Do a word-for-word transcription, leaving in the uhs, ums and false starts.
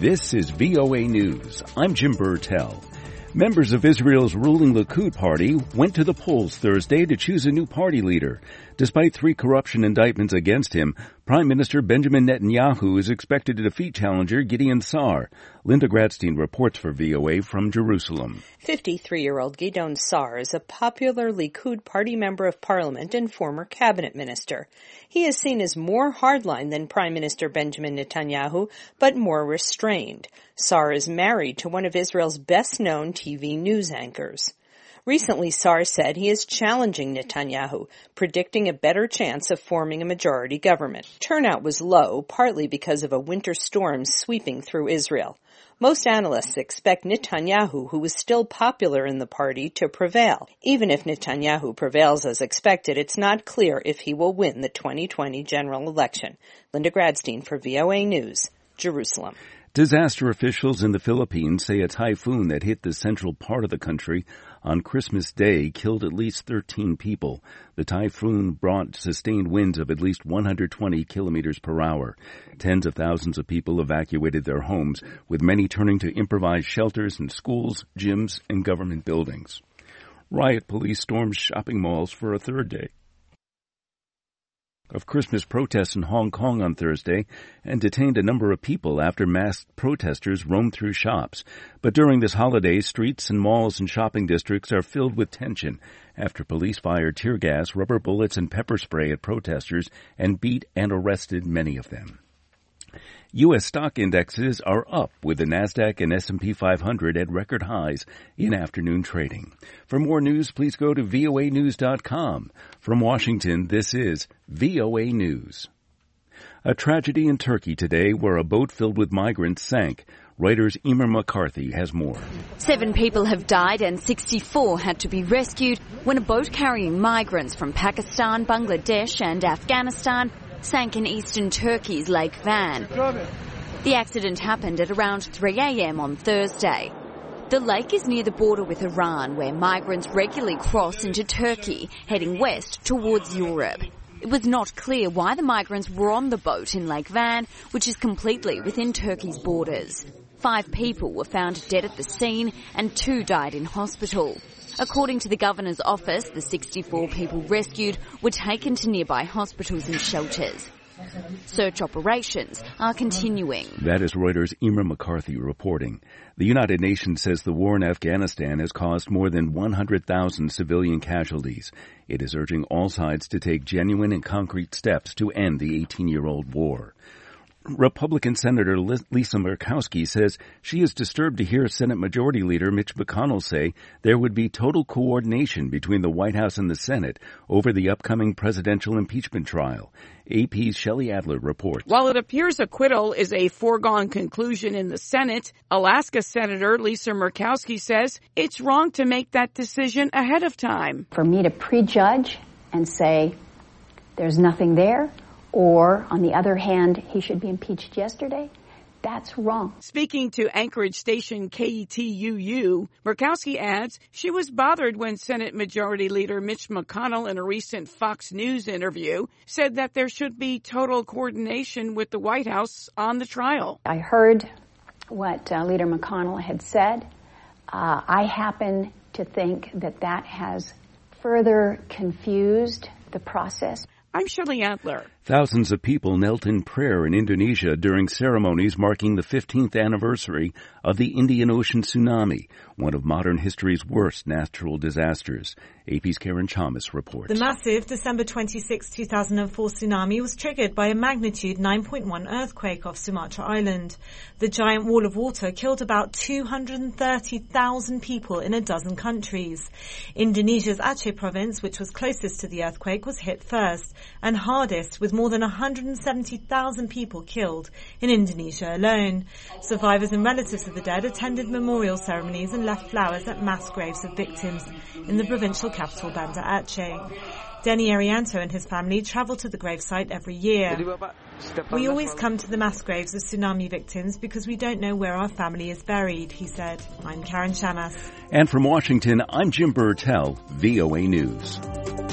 This is V O A News. I'm Jim Burtell. Members of Israel's ruling Likud party went to the polls Thursday to choose a new party leader. Despite three corruption indictments against him, Prime Minister Benjamin Netanyahu is expected to defeat challenger Gideon Sa'ar. Linda Gradstein reports for V O A from Jerusalem. fifty-three-year-old Gideon Sa'ar is a popular Likud party member of parliament and former cabinet minister. He is seen as more hardline than Prime Minister Benjamin Netanyahu, but more restrained. Sa'ar is married to one of Israel's best-known T V news anchors. Recently, Sa'ar said he is challenging Netanyahu, predicting a better chance of forming a majority government. Turnout was low, partly because of a winter storm sweeping through Israel. Most analysts expect Netanyahu, who is still popular in the party, to prevail. Even if Netanyahu prevails as expected, it's not clear if he will win the twenty twenty general election. Linda Gradstein for V O A News, Jerusalem. Disaster officials in the Philippines say a typhoon that hit the central part of the country on Christmas Day killed at least thirteen people. The typhoon brought sustained winds of at least one hundred twenty kilometers per hour. Tens of thousands of people evacuated their homes, with many turning to improvised shelters in schools, gyms, and government buildings. Riot police stormed shopping malls for a third day of Christmas protests in Hong Kong on Thursday and detained a number of people after masked protesters roamed through shops. But during this holiday, streets and malls and shopping districts are filled with tension after police fired tear gas, rubber bullets, and pepper spray at protesters and beat and arrested many of them. U S stock indexes are up, with the NASDAQ and S and P five hundred at record highs in afternoon trading. For more news, please go to V O A news dot com. From Washington, this is V O A News. A tragedy in Turkey today where a boat filled with migrants sank. Reuters' Emer McCarthy has more. Seven people have died and sixty-four had to be rescued when a boat carrying migrants from Pakistan, Bangladesh and Afghanistan sank in eastern Turkey's Lake Van. The accident happened at around three a.m. on Thursday. The lake is near the border with Iran, where migrants regularly cross into Turkey, heading west towards Europe. It was not clear why the migrants were on the boat in Lake Van, which is completely within Turkey's borders. Five people were found dead at the scene and two died in hospital. According to the governor's office, the sixty-four people rescued were taken to nearby hospitals and shelters. Search operations are continuing. That is Reuters' Emer McCarthy reporting. The United Nations says the war in Afghanistan has caused more than one hundred thousand civilian casualties. It is urging all sides to take genuine and concrete steps to end the eighteen-year-old war. Republican Senator Lisa Murkowski says she is disturbed to hear Senate Majority Leader Mitch McConnell say there would be total coordination between the White House and the Senate over the upcoming presidential impeachment trial. A P's Shelley Adler reports. While it appears acquittal is a foregone conclusion in the Senate, Alaska Senator Lisa Murkowski says it's wrong to make that decision ahead of time. For me to prejudge and say there's nothing there, or, on the other hand, he should be impeached yesterday, that's wrong. Speaking to Anchorage station K E T U U, Murkowski adds she was bothered when Senate Majority Leader Mitch McConnell, in a recent Fox News interview, said that there should be total coordination with the White House on the trial. I heard what uh, Leader McConnell had said. Uh, I happen to think that that has further confused the process. I'm Shelley Adler. Thousands of people knelt in prayer in Indonesia during ceremonies marking the fifteenth anniversary of the Indian Ocean tsunami, one of modern history's worst natural disasters. A P's Karen Chalmers reports. The massive December twenty-sixth, two thousand four tsunami was triggered by a magnitude nine point one earthquake off Sumatra Island. The giant wall of water killed about two hundred thirty thousand people in a dozen countries. Indonesia's Aceh province, which was closest to the earthquake, was hit first and hardest, with more than one hundred seventy thousand people killed in Indonesia alone. Survivors and relatives of the dead attended memorial ceremonies and left flowers at mass graves of victims in the provincial capital Banda Aceh. Denny Arianto and his family travel to the gravesite every year. We always come to the mass graves of tsunami victims because we don't know where our family is buried, he said. I'm Karen Shamas. And from Washington, I'm Jim Burtell, V O A News.